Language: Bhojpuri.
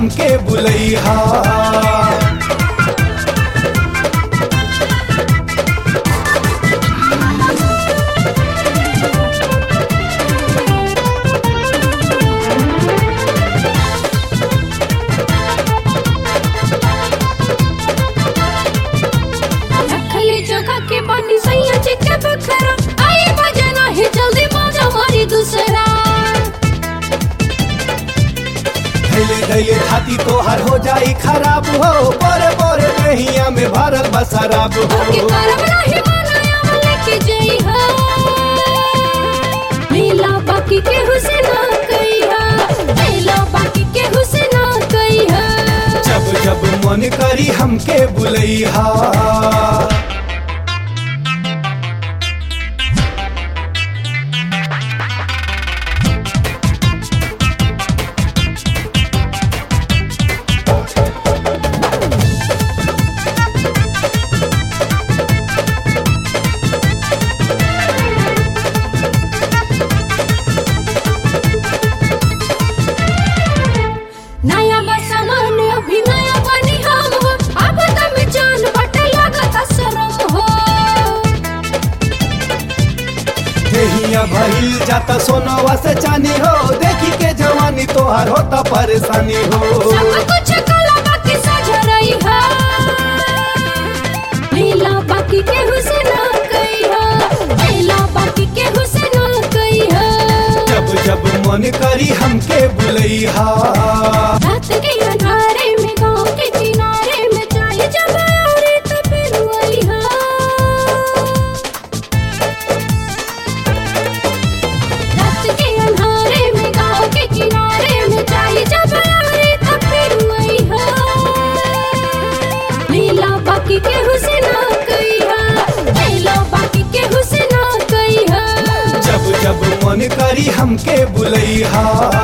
हमके बुलैहा। रखली जगह के बानी सैया जी के बखरा, आई बजना ही जल्दी बाजा मारी दूसरा। धैले धैले छाती तोहर हो जाई खराब हो, बोरे बोरे नहिया में भरल बसराब हो। के करब नहीं मनाया वाले की जई हो, लीला बाकी के हुसैना कई हो, लीला बाकी के हुसैना कई हो। जब जब मन करी हमके बुलैहा। नया बसमान अभी नया बनी हम हो, अब तम जान बटे लागत शरम हो। देहिया भइल जाता सोनवा से चानी हो, देखी के जवानी तोहर होता परेशानी हो। सब कुछ कला बाकी सज रही हो, लीला बाकी के हुसैना कई हो, लीला बाकी के हुसैना कई हो। जब जब मन करी हमके बुलैहा। रात के अंधारे में गाँव के किनारे में चाय जब आरे तो फिर वही हो। रात के अंधारे में गाँव के किनारे में चाय जब आरे तो फिर वही हो, लीला बाकी के हुसैना कई हो, लीला बाकी के हुसैना कई हो। जब जब मन करी हमके बुलैहा।